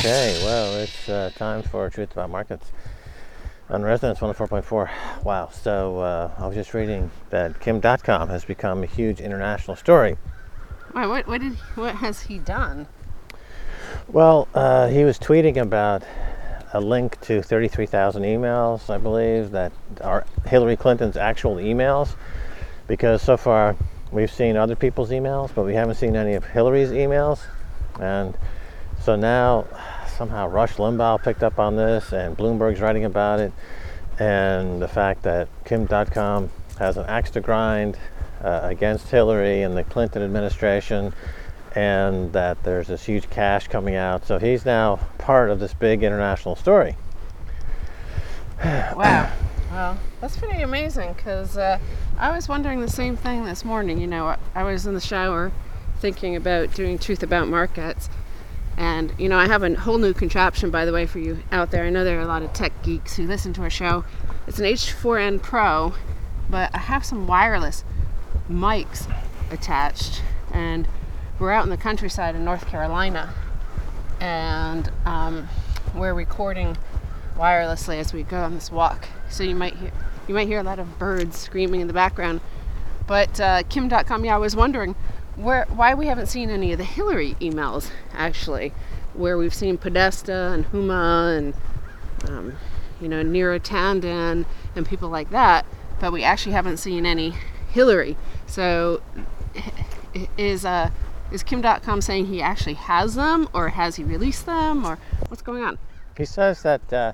Okay, well, it's time for Truth About Markets on Resonance 104.4. Wow, so I was just reading that Kim.com has become a huge international story. Why? What has he done? Well, he was tweeting about a link to 33,000 emails, I believe, that are Hillary Clinton's actual emails, because so far we've seen other people's emails, but we haven't seen any of Hillary's emails. And so now somehow Rush Limbaugh picked up on this, and Bloomberg's writing about it, and the fact that Kim.com has an axe to grind against Hillary and the Clinton administration, and that there's this huge cash coming out. So he's now part of this big international story. Wow. Well, that's pretty amazing, because I was wondering the same thing this morning. You know, I was in the shower thinking about doing Truth About Markets. And, you know, I have a whole new contraption, by the way, for you out there. I know there are a lot of tech geeks who listen to our show. It's an H4n Pro, but I have some wireless mics attached. And we're out in the countryside in North Carolina. And we're recording wirelessly as we go on this walk. So you might hear a lot of birds screaming in the background. But Kim.com, yeah, I was wondering why we haven't seen any of the Hillary emails, actually, where we've seen Podesta and Huma and Neera Tanden and people like that, but we actually haven't seen any Hillary. So is Kim.com saying he actually has them, or has he released them, or what's going on? He says that the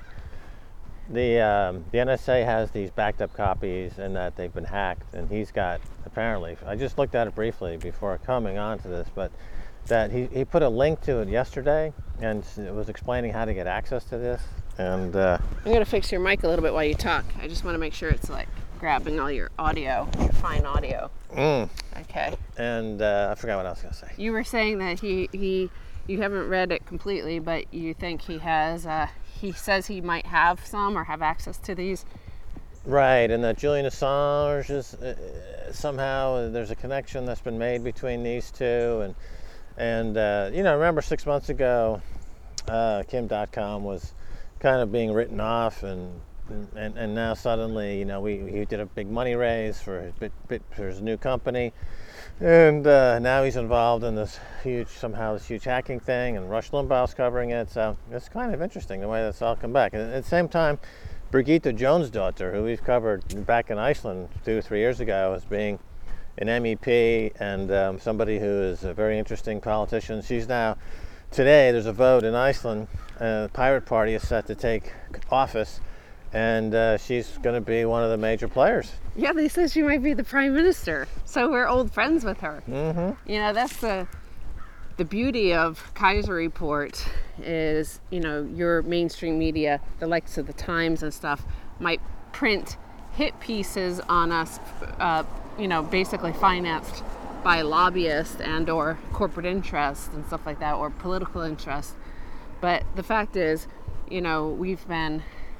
NSA has these backed up copies and that they've been hacked, and he's got, apparently, I just looked at it briefly before coming on to this, but that he put a link to it yesterday and it was explaining how to get access to this. And I'm going to fix your mic a little bit while you talk. I just want to make sure it's like grabbing all your audio, your fine audio. Okay. And I forgot what I was going to say. You were saying that you haven't read it completely, but you think he has, he says he might have some or have access to these. Right, and that Julian Assange is somehow there's a connection that's been made between these two, and remember 6 months ago, Kim.com was kind of being written off, and now suddenly, he did a big money raise for his new company, and now he's involved in this huge hacking thing, and Rush Limbaugh's covering it. So it's kind of interesting the way that's all come back. And at the same time, Birgitta Jónsdóttir, who we've covered back in Iceland 2 or 3 years ago as being an MEP and somebody who is a very interesting politician, she's now, today there's a vote in Iceland, the Pirate Party is set to take office, and she's going to be one of the major players. Yeah, they said she might be the prime minister, so we're old friends with her. Mm-hmm. That's the beauty of Kaiser Report is, your mainstream media, the likes of the Times and stuff, might print hit pieces on us, basically financed by lobbyists and or corporate interests and stuff like that, or political interests. But the fact is, we've been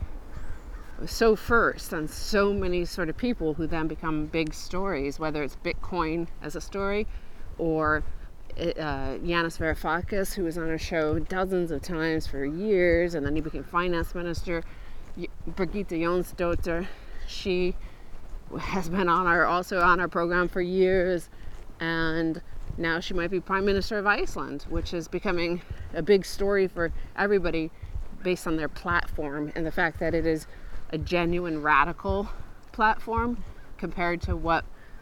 so first on so many sort of people who then become big stories, whether it's Bitcoin as a story or Yanis Varoufakis, who was on our show dozens of times for years, and then he became finance minister. Birgitta Jónsdóttir, she has been also on our program for years, and now she might be prime minister of Iceland, which is becoming a big story for everybody based on their platform and the fact that it is a genuine radical platform compared to what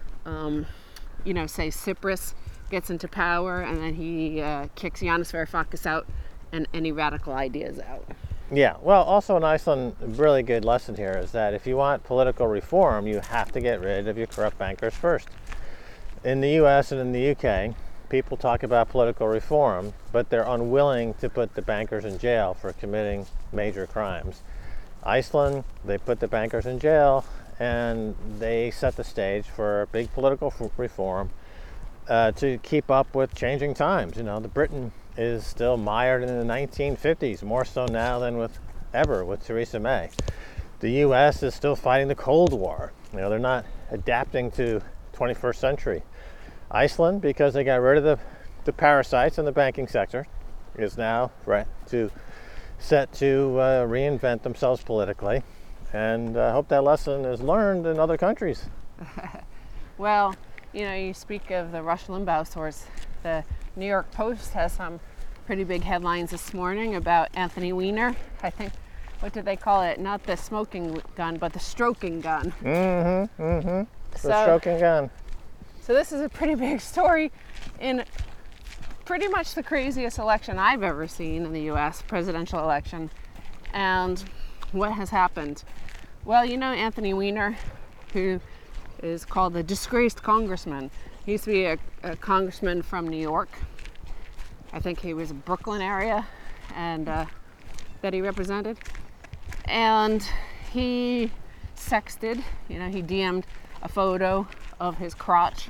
say Tsipras gets into power and then he kicks Yanis Varoufakis out and any radical ideas out. Yeah, well, also in Iceland, a really good lesson here is that if you want political reform, you have to get rid of your corrupt bankers first. In the US and in the UK, people talk about political reform, but they're unwilling to put the bankers in jail for committing major crimes. Iceland, they put the bankers in jail, and they set the stage for big political reform to keep up with changing times. The Britain is still mired in the 1950s, more so now than with Theresa May. The U.S. is still fighting the Cold War. They're not adapting to 21st century. Iceland, because they got rid of the parasites in the banking sector, is now set to reinvent themselves politically, and I hope that lesson is learned in other countries. Well, you speak of the Rush Limbaugh source. The New York Post has some pretty big headlines this morning about Anthony Weiner. I think, what did they call it? Not the smoking gun, but the stroking gun. The stroking gun. So this is a pretty big story in pretty much the craziest election I've ever seen in the U.S., presidential election. And what has happened? Well, Anthony Weiner, who is called the disgraced congressman. He used to be a congressman from New York. I think he was a Brooklyn area and that he represented. And he sexted, he DM'd a photo of his crotch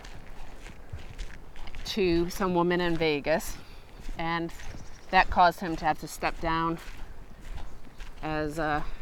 to some woman in Vegas, and that caused him to have to step down as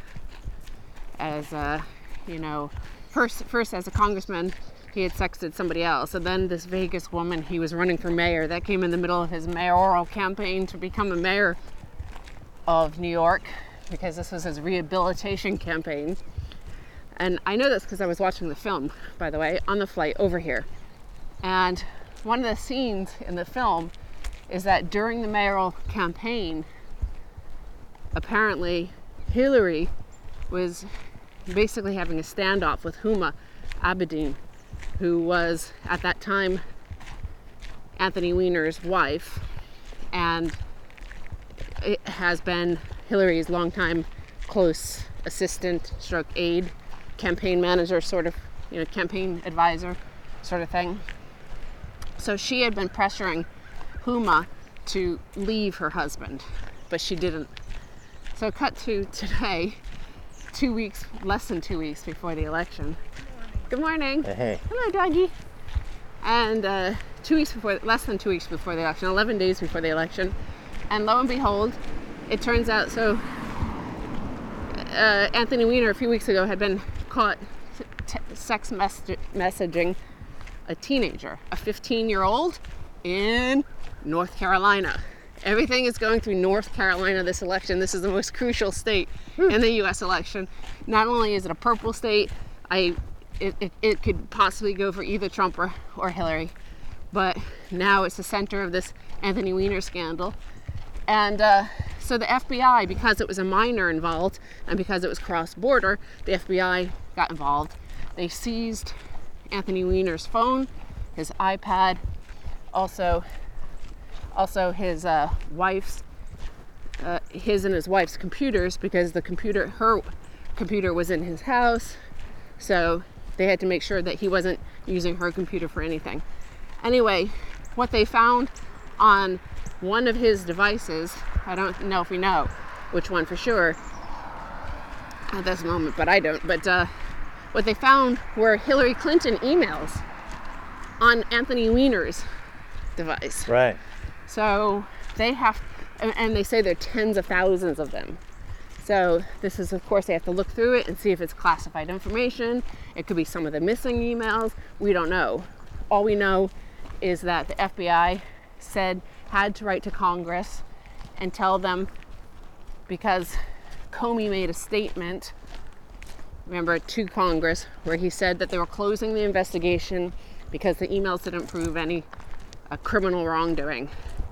first as a congressman. He had sexted somebody else, and then this Vegas woman, he was running for mayor. That came in the middle of his mayoral campaign to become a mayor of New York, because this was his rehabilitation campaign. And I know this because I was watching the film, by the way, on the flight over here. And one of the scenes in the film is that during the mayoral campaign, apparently Hillary was basically having a standoff with Huma Abedin, who was at that time Anthony Weiner's wife, and it has been Hillary's longtime close assistant stroke aide, campaign manager, sort of, campaign advisor sort of thing. So she had been pressuring Huma to leave her husband, but she didn't. So cut to today, less than 2 weeks before the election. Good morning. Hey. Hello, doggy. And less than 2 weeks before the election, 11 days before the election, and lo and behold, it turns out, Anthony Weiner a few weeks ago had been caught sex messaging a teenager, a 15-year-old in North Carolina. Everything is going through North Carolina this election. This is the most crucial state in the U.S. election. Not only is it a purple state, it could possibly go for either Trump or Hillary, but now it's the center of this Anthony Weiner scandal. And so the FBI, because it was a minor involved and because it was cross-border, the FBI got involved. They seized Anthony Weiner's phone, his iPad, also his wife's, his and his wife's computers, because her computer was in his house. So they had to make sure that he wasn't using her computer for anything. Anyway, what they found on one of his devices, I don't know if we know which one for sure at this moment, but I don't. But what they found were Hillary Clinton emails on Anthony Weiner's device. Right. So they have, and they say there are tens of thousands of them. So this is, of course, they have to look through it and see if it's classified information. It could be some of the missing emails. We don't know. All we know is that the FBI had to write to Congress and tell them, because Comey made a statement, remember, to Congress, where he said that they were closing the investigation because the emails didn't prove any criminal wrongdoing.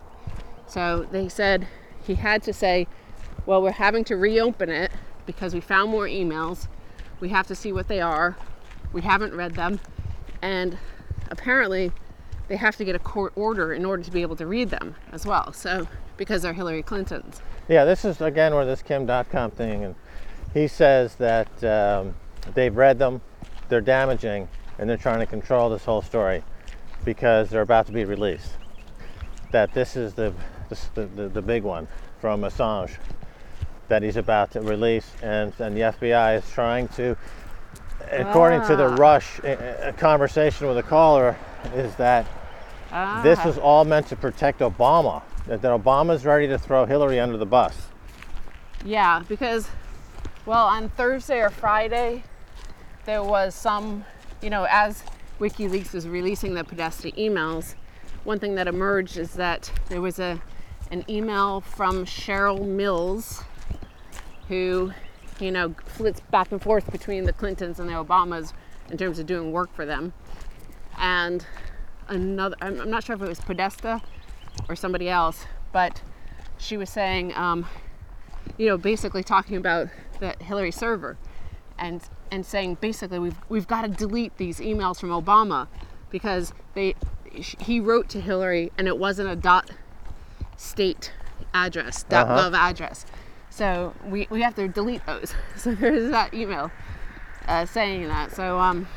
So they said he had to say, well, we're having to reopen it because we found more emails. We have to see what they are. We haven't read them. And apparently they have to get a court order in order to be able to read them as well. So, because they're Hillary Clinton's. Yeah, this is, again, where this Kim.com thing, and he says that they've read them, they're damaging, and they're trying to control this whole story because they're about to be released. That this is the big one from Assange that he's about to release, and the FBI is trying to, according to the Rush conversation with a caller, is that this is all meant to protect Obama, that Obama's ready to throw Hillary under the bus. Yeah, because, well, on Thursday or Friday, there was some, as WikiLeaks was releasing the Podesta emails, one thing that emerged is that there was an an email from Cheryl Mills, who, you know, flits back and forth between the Clintons and the Obamas in terms of doing work for them. And another, I'm not sure if it was Podesta or somebody else, but she was saying, you know, basically talking about the Hillary server and saying basically we've got to delete these emails from Obama because he wrote to Hillary and it wasn't a .state address, .gov address. So we have to delete those. So there's that email saying that. So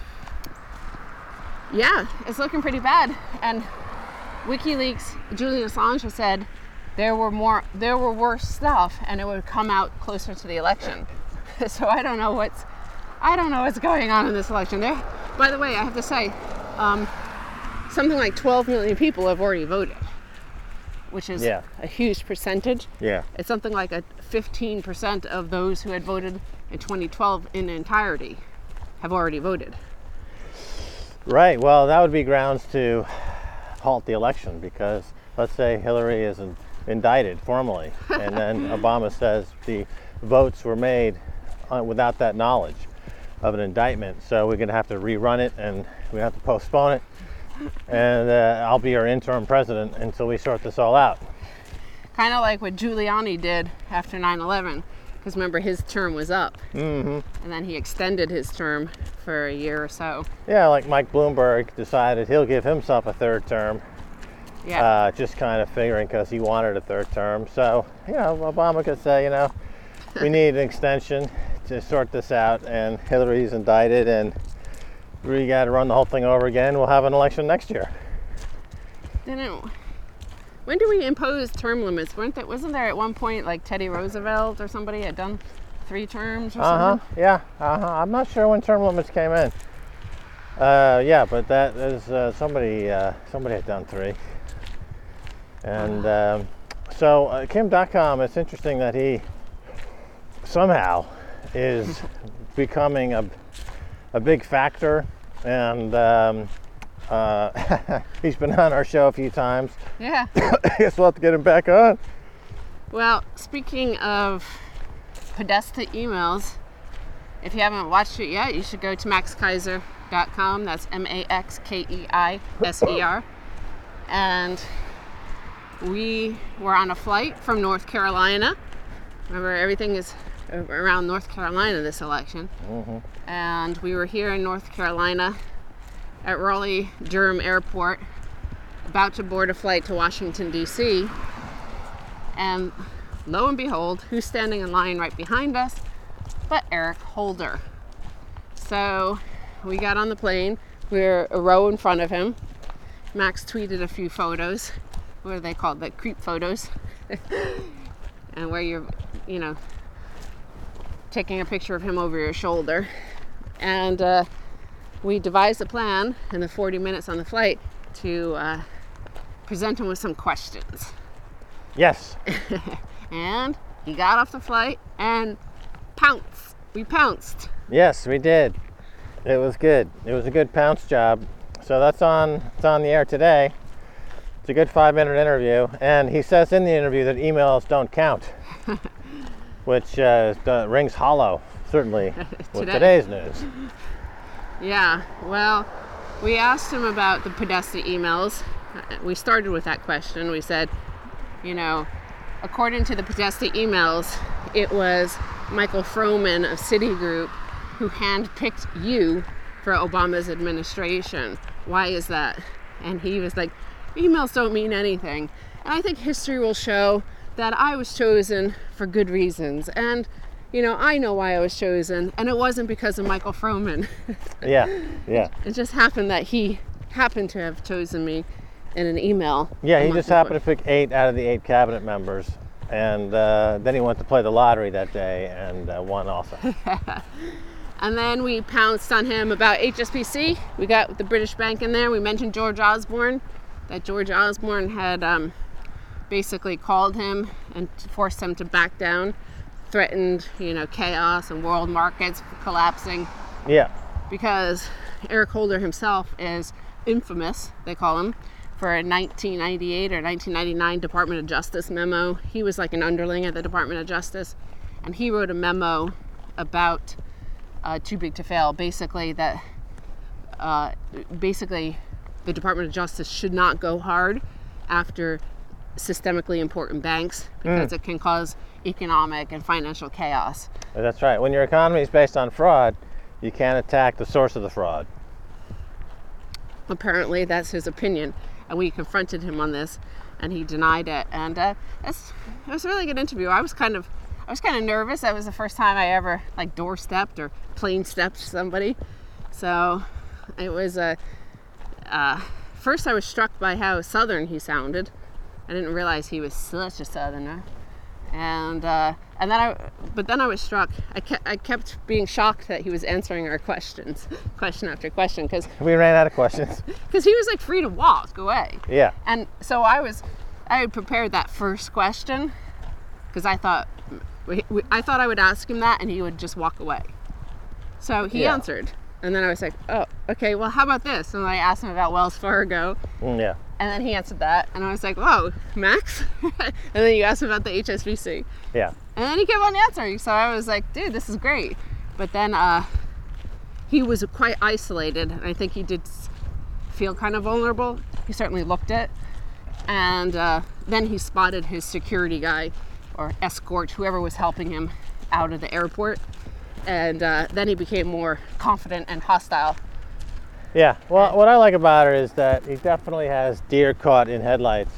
yeah, it's looking pretty bad. And WikiLeaks, Julian Assange has said there were worse stuff, and it would come out closer to the election. So I don't know what's going on in this election. There, by the way, I have to say, something like 12 million people have already voted, which is a huge percentage. Yeah. It's something like a 15% of those who had voted in 2012 in entirety have already voted. Right. Well, that would be grounds to halt the election because let's say Hillary is indicted formally and then Obama says the votes were made without that knowledge of an indictment. So we're going to have to rerun it and we have to postpone it. And I'll be our interim president until we sort this all out. Kind of like what Giuliani did after 9/11. Because remember, his term was up. Mm-hmm. And then he extended his term for a year or so. Yeah, like Mike Bloomberg decided he'll give himself a third term. Yeah. Just kind of figuring because he wanted a third term. So, you know, Obama could say, you know, we need an extension to sort this out. And Hillary's indicted and we got to run the whole thing over again. We'll have an election next year. When did we impose term limits? Wasn't there at one point like Teddy Roosevelt or somebody had done 3 terms or something? Yeah. I'm not sure when term limits came in. Yeah, but that is somebody had done 3. And so Kim.com, it's interesting that he somehow is becoming a big factor, and he's been on our show a few times. Yeah. I guess we'll have to get him back on. Well, speaking of Podesta emails, if you haven't watched it yet, you should go to maxkeiser.com. That's MAXKEISER. And we were on a flight from North Carolina. Remember, everything is around North Carolina this election. Mm-hmm. And we were here in North Carolina at Raleigh-Durham Airport, about to board a flight to Washington, D.C. And lo and behold, who's standing in line right behind us but Eric Holder. So we got on the plane. We're a row in front of him. Max tweeted a few photos. What are they called? The creep photos. And where you're, you know, taking a picture of him over your shoulder. And we devised a plan in the 40 minutes on the flight to present him with some questions. Yes. And he got off the flight and pounced. We pounced. Yes, we did. It was good. It was a good pounce job. So it's on the air today. It's a good 5-minute interview. And he says in the interview that emails don't count, which rings hollow, certainly, with today's news. Yeah, well, we asked him about the Podesta emails. We started with that question. We said, you know, according to the Podesta emails, it was Michael Froman of Citigroup who handpicked you for Obama's administration. Why is that? And he was like, emails don't mean anything. And I think history will show that I was chosen for good reasons. And you know, I know why I was chosen, and it wasn't because of Michael Froman. Yeah. It just happened that he happened to have chosen me in an email. Yeah, he just happened to pick 8 out of the 8 cabinet members, and then he went to play the lottery that day and won also. And then we pounced on him about HSBC. We got the British Bank in there. We mentioned George Osborne, that George Osborne had basically called him and forced him to back down. Threatened, you know, chaos and world markets collapsing. Yeah. Because Eric Holder himself is infamous, they call him, for a 1998 or 1999 Department of Justice memo. He was like an underling at the Department of Justice, and he wrote a memo about Too Big to Fail, basically that the Department of Justice should not go hard after systemically important banks because it can cause economic and financial chaos. That's right. When your economy is based on fraud, you can't attack the source of the fraud. Apparently, that's his opinion, and we confronted him on this, and he denied it. And it was a really good interview. I was kind of nervous. That was the first time I ever like doorstepped or plane stepped somebody. So it was first I was struck by how Southern he sounded. I didn't realize he was such a Southerner. And then I was struck. I kept being shocked that he was answering our questions, question after question, because we ran out of questions. Because he was like free to walk away. Yeah. And so I had prepared that first question because I thought I would ask him that and he would just walk away. So he answered, and then I was like, oh, okay. Well, how about this? And I asked him about Wells Fargo. Yeah. And then he answered that, and I was like, whoa, Max? And then you asked him about the HSBC. Yeah. And then he kept on answering, so I was like, dude, this is great. But then he was quite isolated, and I think he did feel kind of vulnerable. He certainly looked it. And then he spotted his security guy, or escort, whoever was helping him out of the airport. And then he became more confident and hostile. Yeah, well, what I like about her is that he definitely has deer caught in headlights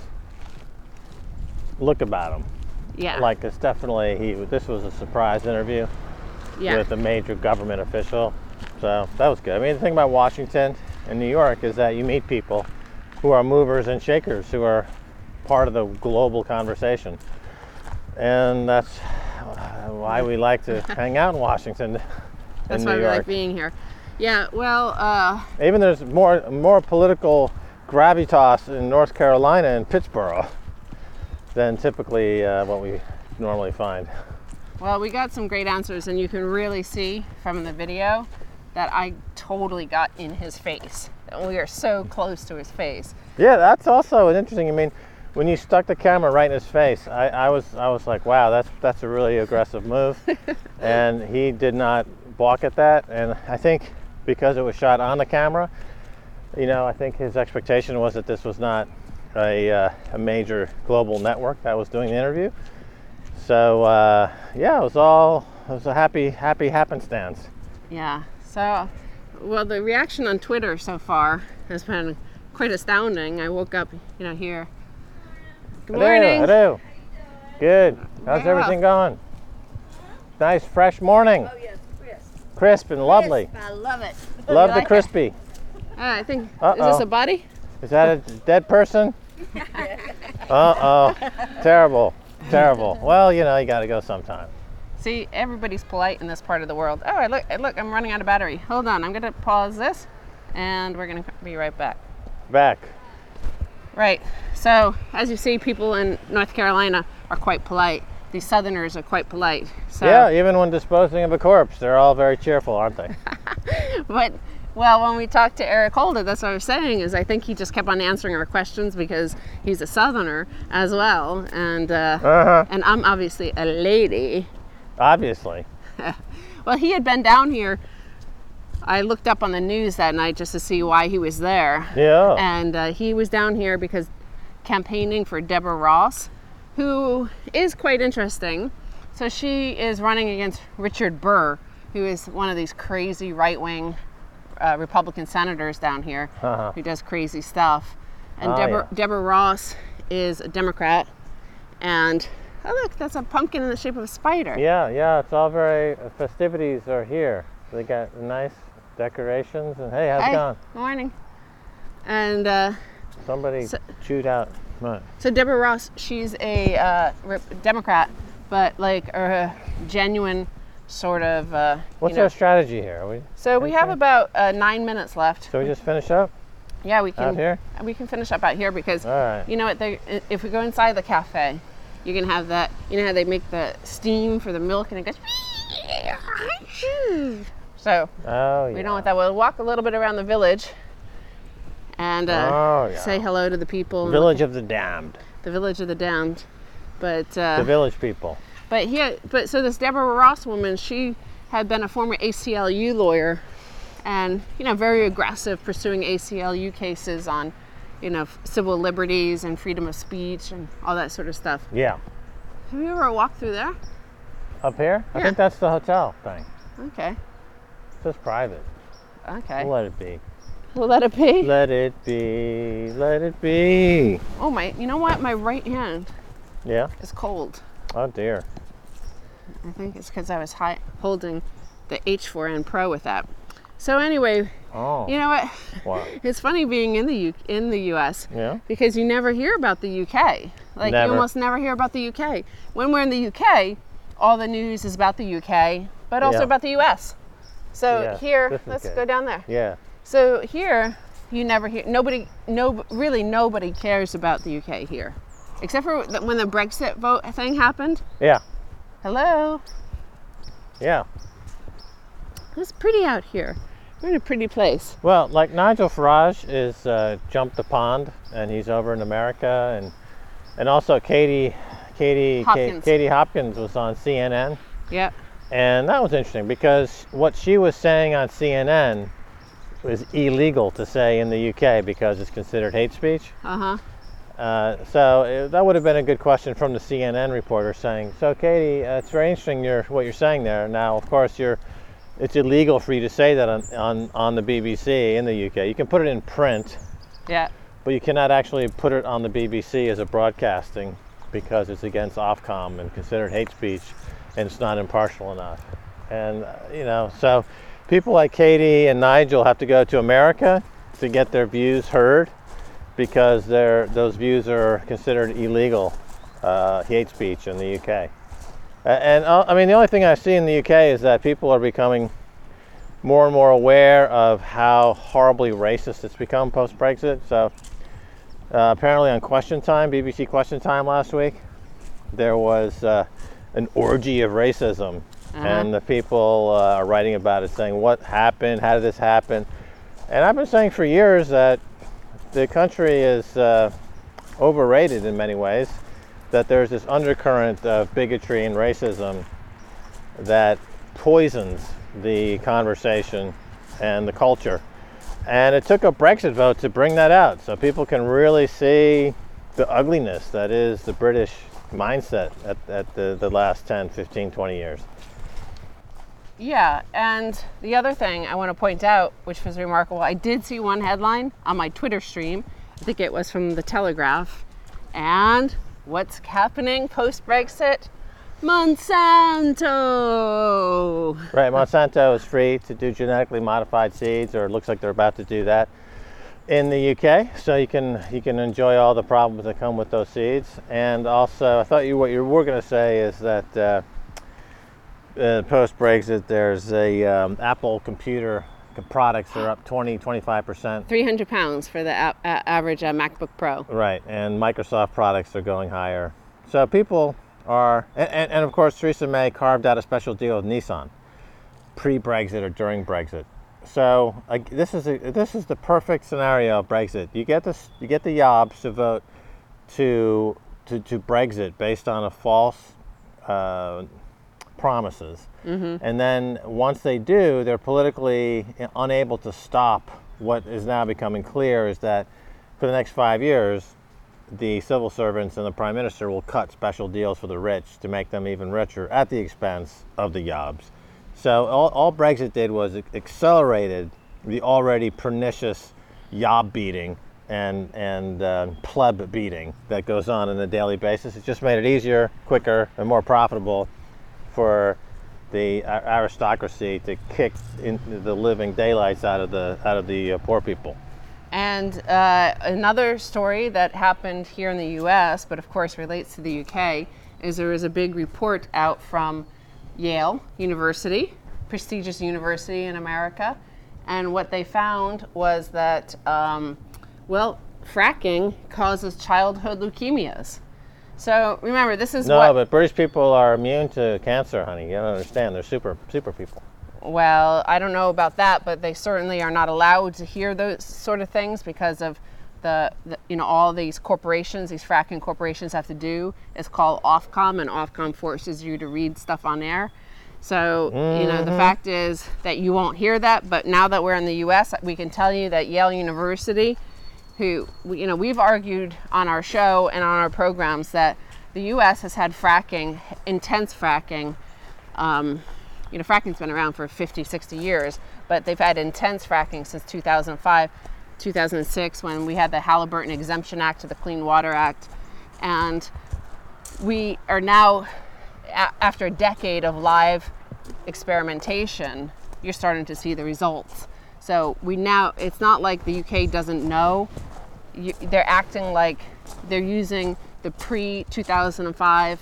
look about him. Yeah. Like it's definitely, this was a surprise interview with a major government official. So that was good. I mean, the thing about Washington and New York is that you meet people who are movers and shakers, who are part of the global conversation. And that's why we like to hang out in Washington That's and New why we York. like being here. Yeah, well, even there's more political gravitas in North Carolina and Pittsburgh than typically what we normally find. well, we got some great answers, and you can really see from the video that I totally got in his face. We are so close to his face. Yeah, that's also an interesting. I mean, when you stuck the camera right in his face, I was like, wow, that's a really aggressive move, and he did not balk at that. And I think because it was shot on the camera, I think his expectation was that this was not a major global network that was doing the interview. So yeah, it was a happy happenstance. Yeah. So, well, the reaction on Twitter so far has been quite astounding. I woke up, here. Good morning. Hello. Good. How's Very well. everything going? Nice fresh morning. Oh yes, crisp. Crisp and lovely. I love it. Love You the like crispy. I think, Uh-oh. is this a body? Is that a dead person? Uh-oh. Terrible. Well, you got to go sometime. See, everybody's polite in this part of the world. Oh, look, I'm running out of battery. Hold on, I'm going to pause this, and we're going to be right back. Back. Right. So, as you see, people in North Carolina are quite polite. These Southerners are quite polite. So, Yeah, even when disposing of a corpse, they're all very cheerful, aren't they? But, well, when we talked to Eric Holder, that's what I was saying, is I think he just kept on answering our questions because he's a Southerner as well. And and I'm obviously a lady. Obviously. Well, he had been down here. I looked up on the news that night just to see why he was there. Yeah. And he was down here because campaigning for Deborah Ross, who is quite interesting. So she is running against Richard Burr, who is one of these crazy right-wing Republican senators down here who does crazy stuff. And Deborah Ross is a Democrat. And oh, look, that's a pumpkin in the shape of a spider. Yeah, it's all very, festivities are here. They got nice decorations, and hey, how's it going? Good morning. And Somebody chewed out. Right. so Deborah Ross, she's a Democrat, but like a genuine sort of. What's our strategy here? Are we? So we have about 9 minutes left. So we just finish up Yeah, we can. out here. We can finish up out here because All right. you know what? If we go inside the cafe, you can have that. You know how they make the steam for the milk and it goes. So Oh yeah. we don't want that. We'll walk a little bit around the village, and Oh, yeah. say hello to the people. Village of the Damned. The Village of the Damned. But The Village People. but so this Deborah Ross woman, she had been a former ACLU lawyer, and very aggressive, pursuing ACLU cases on civil liberties and freedom of speech and all that sort of stuff. Yeah. Have you ever walked through there? Up here? I Yeah. think that's the hotel thing. Okay. It's just private. Okay. We'll let it be. We'll let it be. Let it be. Let it be. Oh my! You know what? My right hand Yeah? is cold. Oh, dear. I think it's because I was holding the H4n Pro with that. So anyway, Oh. you know what? What? It's funny being in the U.S. Yeah? because you never hear about the UK. Like Never. you almost never hear about the UK. When we're in the UK, all the news is about the UK, but also Yeah. about the U.S. So Yeah, here, this is let's good. go down there. Yeah. So here, you never hear really nobody cares about the UK here, except for when the Brexit vote thing happened. Yeah. Hello, Yeah. it's pretty out here. We're in a pretty place. Well, like Nigel Farage is jumped the pond, and he's over in America, and also Katie Hopkins was on CNN, Yep. and that was interesting because what she was saying on CNN was illegal to say in the UK because it's considered hate speech. So that would have been a good question from the CNN reporter saying, "So Katie, it's very interesting what you're saying there. Now, of course, it's illegal for you to say that on the BBC in the UK. You can put it in print, Yeah. but you cannot actually put it on the BBC as a broadcasting because it's against Ofcom and considered hate speech, and it's not impartial enough. And so people like Katie and Nigel have to go to America to get their views heard because those views are considered illegal hate speech in the UK. I mean, the only thing I see in the UK is that people are becoming more and more aware of how horribly racist it's become post-Brexit. So apparently on Question Time, BBC Question Time last week, there was an orgy of racism. And the people are writing about it, saying, what happened? How did this happen? And I've been saying for years that the country is overrated in many ways, that there's this undercurrent of bigotry and racism that poisons the conversation and the culture. And it took a Brexit vote to bring that out so people can really see the ugliness that is the British mindset at the last 10, 15, 20 years. Yeah, and the other thing I want to point out, which was remarkable, I did see one headline on my Twitter stream. I think it was from The Telegraph. And what's happening post-Brexit? Monsanto! Right, Monsanto is free to do genetically modified seeds, or it looks like they're about to do that in the UK. So you can enjoy all the problems that come with those seeds. And also, I thought what you were going to say is that post-Brexit, there's a Apple computer products are up 20-25%. 300 pounds for the average MacBook Pro. Right, and Microsoft products are going higher. So people are, and of course Theresa May carved out a special deal with Nissan, pre-Brexit or during Brexit. So this is the perfect scenario of Brexit. You get the Yobs to vote to Brexit based on a false promises. Mm-hmm. And then once they do, they're politically unable to stop what is now becoming clear is that for the next 5 years, the civil servants and the prime minister will cut special deals for the rich to make them even richer at the expense of the Yobs. So all Brexit did was accelerated the already pernicious Yob beating and pleb beating that goes on a daily basis. It just made it easier, quicker, and more profitable for the aristocracy to kick into the living daylights out of the poor people. And another story that happened here in the U.S., but of course relates to the UK, is there was a big report out from Yale University, prestigious university in America, and what they found was that, fracking causes childhood leukemias. So remember, this is but British people are immune to cancer, honey. You don't understand. They're super people. Well, I don't know about that, but they certainly are not allowed to hear those sort of things because of the all these corporations, these fracking corporations have to do is call Ofcom, and Ofcom forces you to read stuff on air. So, the fact is that you won't hear that, but now that we're in the U.S., we can tell you that Yale University, who, we've argued on our show and on our programs that the U.S. has had fracking, intense fracking. Fracking's been around for 50, 60 years, but they've had intense fracking since 2005, 2006, when we had the Halliburton Exemption Act to the Clean Water Act. And we are now, after a decade of live experimentation, you're starting to see the results. So it's not like the UK doesn't know. They're acting like they're using the pre-2005,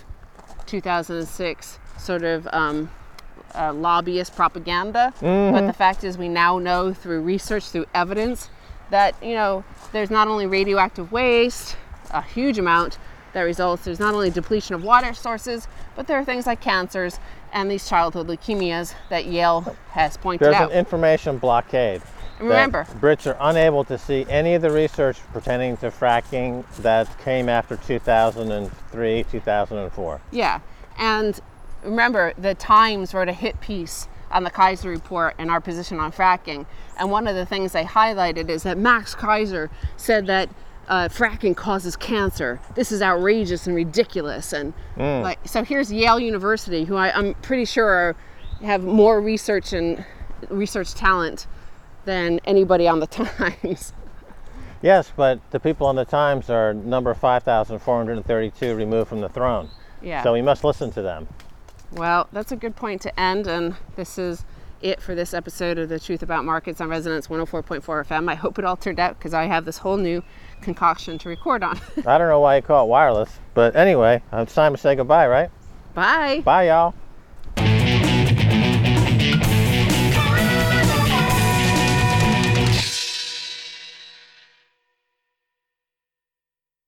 2006 sort of lobbyist propaganda. But the fact is we now know through research, through evidence, that there's not only radioactive waste, a huge amount that results, there's not only depletion of water sources, but there are things like cancers and these childhood leukemias that Yale has pointed out. There's an information blockade. And remember, Brits are unable to see any of the research pertaining to fracking that came after 2003, 2004. Yeah, and remember, the Times wrote a hit piece on the Kaiser report and our position on fracking. And one of the things they highlighted is that Max Kaiser said that fracking causes cancer. This is outrageous and ridiculous. And so here's Yale University, who I'm pretty sure have more research talent than anybody on the Times. Yes, but the people on the Times are number 5,432 removed from the throne. Yeah. So we must listen to them. Well, that's a good point to end, and this is it for this episode of The Truth About Markets on Resonance 104.4 FM. I hope it all turned out, because I have this whole new concoction to record on. I don't know why you call it wireless, but anyway, it's time to say goodbye, right? Bye. Bye, y'all.